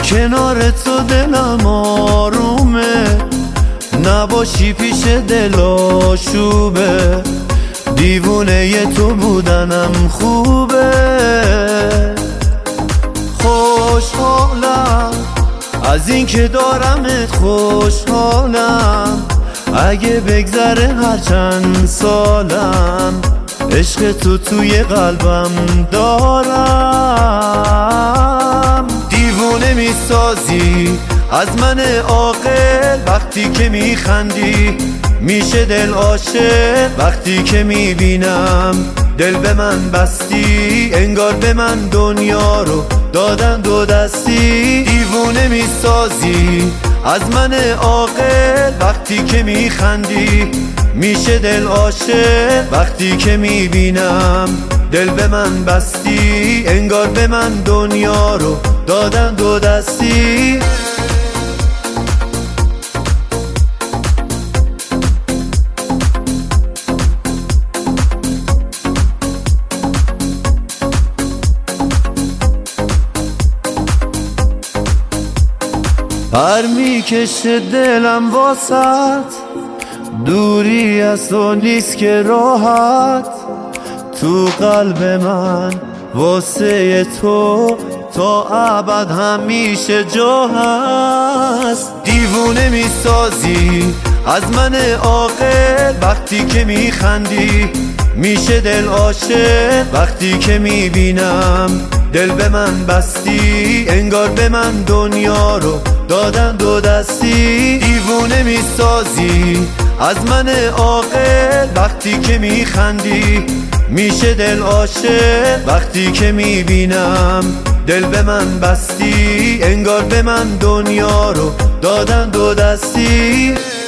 کنار تو دلم آرومه، نباشی پیش دل آشوبه، دیوونه تو بودنم خوبه. خوشحالم از این که دارمت، خوشحالم اگه بگذره هر چند سالم، عشق تو توی قلبم دارم. دیوونه میسازی از من عاقل وقتی که میخندی، میشه دل عاشق وقتی که میبینم دل به من بستی، انگار به من دنیا رو دادن دو دستی. دیوونه میسازی از من عاقل وقتی که میخندی، میشه دل عاشق وقتی که میبینم دل به من بستی، انگار به من دنیا رو دادن دو دستی. پر میکشه دلم واسط، دوری از تو نیست که راحت، تو قلب من واسه تو تا ابد همیشه جا هست. دیوونه میسازی از من عاقل وقتی که میخندی، میشه دل عاشق وقتی که میبینم دل به من بستی، انگار به من دنیا رو دادن دو دستی. دیوونه میسازی از من عاقل وقتی که میخندی، میشه دل عاشق وقتی که میبینم دل به من بستی، انگار به من دنیا رو دادن دو دستی.